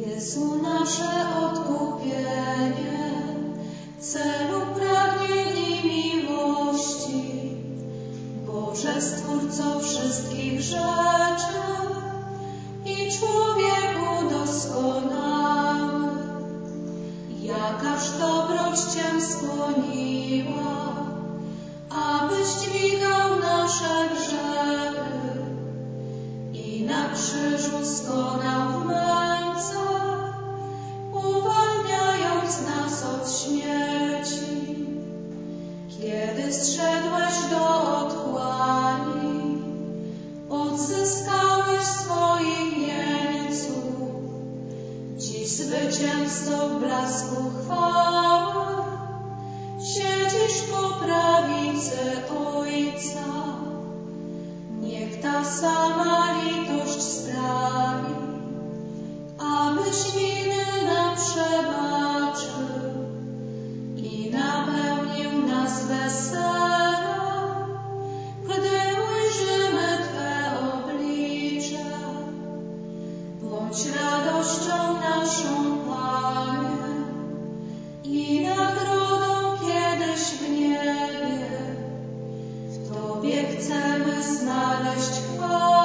Jezu, nasze odkupienie, celu pragnień i miłości, Boże Stwórco wszystkich rzeczy i człowieku doskonały, jakaż dobroć Cię skłoniła, abyś dźwigał nasze grzechy i na krzyżu skonał w męce, uwalniając nas od śmierci. Kiedy zszedłeś do otchłani, odzyskałeś swoich jeńców. Dziś zwycięzco w blasku chwały siedzisz po prawicy Ojca. Niech ta sama litość sprawi, abyś winy nam przebaczył i napełnił nas weselem, gdy ujrzymy Twe oblicze. Bądź radością naszą, Panie, i nagrodą kiedyś w niebie. W Tobie chcemy znaleźć chwałę.